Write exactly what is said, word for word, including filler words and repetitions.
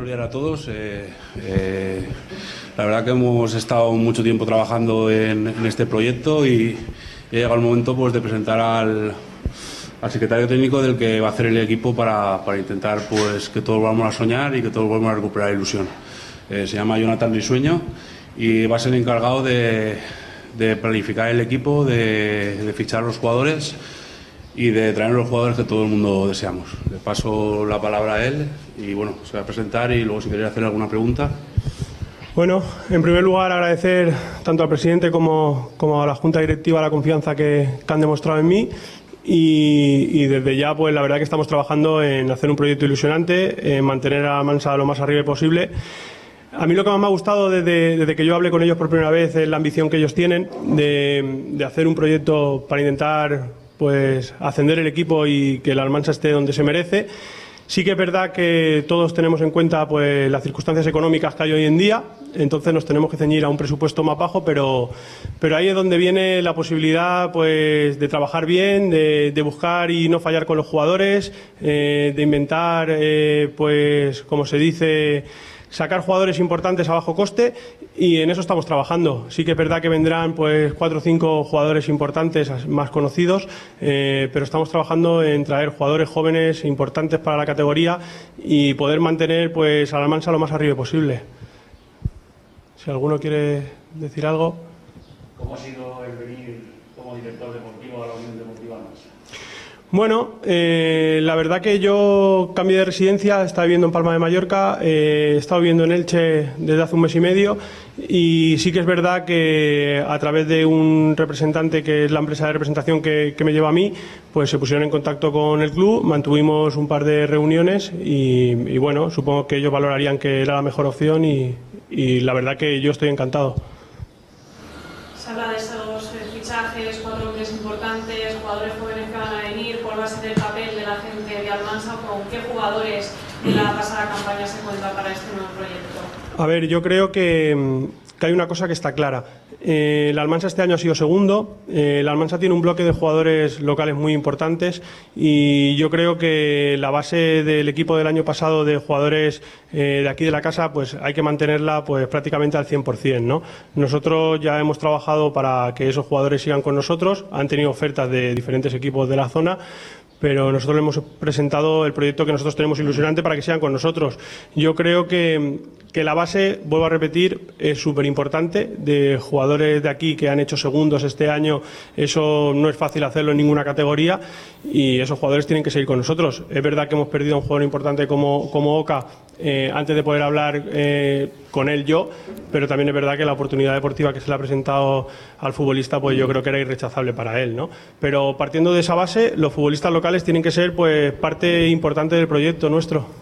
buenos días a todos. Eh, eh, la verdad que hemos estado mucho tiempo trabajando en, en este proyecto y ha llegado el momento pues, de presentar al, al secretario técnico del que va a hacer el equipo para, para intentar pues, que todos volvamos a soñar y que todos volvamos a recuperar ilusión. Eh, se llama Jonathan Risueño y va a ser el encargado de, de planificar el equipo, de, de fichar a los jugadores y de traer los jugadores que todo el mundo deseamos. Le paso la palabra a él y bueno, se va a presentar y luego si queréis hacer alguna pregunta. Bueno, en primer lugar agradecer tanto al presidente como, como a la Junta Directiva la confianza que, que han demostrado en mí y, y desde ya pues la verdad que estamos trabajando en hacer un proyecto ilusionante, en mantener a Almansa lo más arriba posible. A mí lo que más me ha gustado desde, desde que yo hablé con ellos por primera vez es la ambición que ellos tienen de, de hacer un proyecto para intentar pues ascender el equipo y que el Almansa esté donde se merece. Sí que es verdad que todos tenemos en cuenta pues las circunstancias económicas que hay hoy en día, entonces nos tenemos que ceñir a un presupuesto más bajo, pero, pero ahí es donde viene la posibilidad pues de trabajar bien, de, de buscar y no fallar con los jugadores, eh, de inventar, eh, pues como se dice, sacar jugadores importantes a bajo coste y en eso estamos trabajando. Sí que es verdad que vendrán pues cuatro o cinco jugadores importantes más conocidos, eh, pero estamos trabajando en traer jugadores jóvenes importantes para la categoría y poder mantener pues a la Almansa lo más arriba posible. Si alguno quiere decir algo. ¿Cómo ha sido el venir como director deportivo a la Unión Deportiva Almansa? Bueno, eh, la verdad que yo cambié de residencia, estaba viviendo en Palma de Mallorca, eh, he estado viviendo en Elche desde hace un mes y medio y sí que es verdad que a través de un representante que es la empresa de representación que, que me lleva a mí, pues se pusieron en contacto con el club, mantuvimos un par de reuniones y, y bueno, supongo que ellos valorarían que era la mejor opción y, y la verdad que yo estoy encantado. Se habla de esos fichajes, cuatro hombres importantes, jugadores jóvenes que van a venir. ¿Cuál va a ser el papel de la gente de Almansa? ¿Con qué jugadores de la pasada campaña se cuenta para este nuevo proyecto? A ver, yo creo que, que hay una cosa que está clara. Eh, el Almansa este año ha sido segundo. Eh, el Almansa tiene un bloque de jugadores locales muy importantes y yo creo que la base del equipo del año pasado de jugadores eh, de aquí de la casa pues hay que mantenerla pues prácticamente al cien por cien, ¿no? Nosotros ya hemos trabajado para que esos jugadores sigan con nosotros, han tenido ofertas de diferentes equipos de la zona, pero nosotros le hemos presentado el proyecto que nosotros tenemos ilusionante para que sean con nosotros. Yo creo que, que la base, vuelvo a repetir, es súper importante, de jugadores de aquí que han hecho segundos este año, eso no es fácil hacerlo en ninguna categoría y esos jugadores tienen que seguir con nosotros. Es verdad que hemos perdido a un jugador importante como, como Oca eh, antes de poder hablar eh, con él yo, pero también es verdad que la oportunidad deportiva que se le ha presentado al futbolista pues yo creo que era irrechazable para él, ¿no? Pero partiendo de esa base, los futbolistas locales tienen que ser pues parte importante del proyecto nuestro.